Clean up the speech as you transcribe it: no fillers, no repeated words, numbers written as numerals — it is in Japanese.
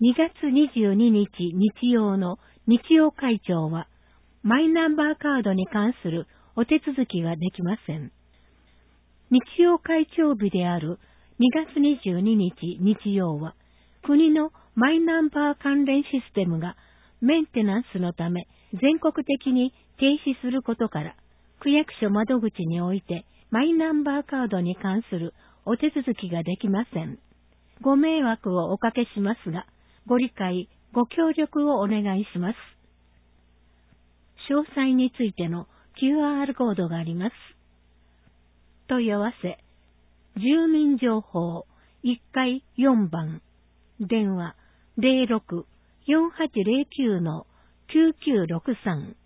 2月22日日曜の日曜開帳は、マイナンバーカードに関するお手続きができません。日曜開帳日である2月22日日曜は、国のマイナンバー関連システムがメンテナンスのため全国的に停止することから、区役所窓口においてマイナンバーカードに関するお手続きができません。ご迷惑をおかけしますが、ご理解、ご協力をお願いします。詳細についての QR コードがあります。問い合わせ、住民情報1階4番、電話 06-4809-9963